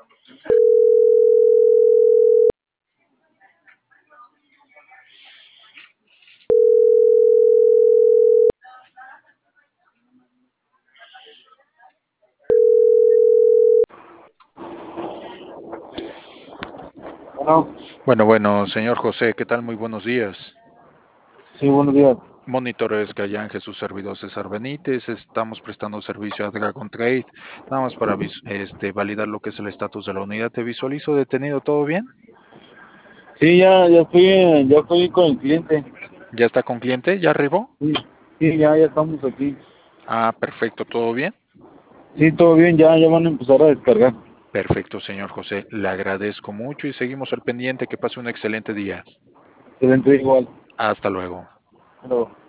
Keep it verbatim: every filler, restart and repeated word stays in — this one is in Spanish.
Bueno, Bueno, bueno, señor José, ¿qué tal? Muy buenos días. sí, buenos días. Monitores Gallan, Jesús Servidor César Benítez, estamos prestando servicio a Dragon Trade, nada más para vis- este, validar lo que es el estatus de la unidad. Te visualizo detenido, ¿todo bien? Sí, ya, ya estoy, eh, ya estoy con el cliente. ¿Ya está con cliente? ¿Ya arribó? Sí, sí, ya, ya estamos aquí. Ah, perfecto, ¿todo bien? Sí, todo bien, ya, ya van a empezar a descargar. Perfecto, señor José, le agradezco mucho y seguimos al pendiente. Que pase un excelente día. Excelente, igual. Hasta luego. Pero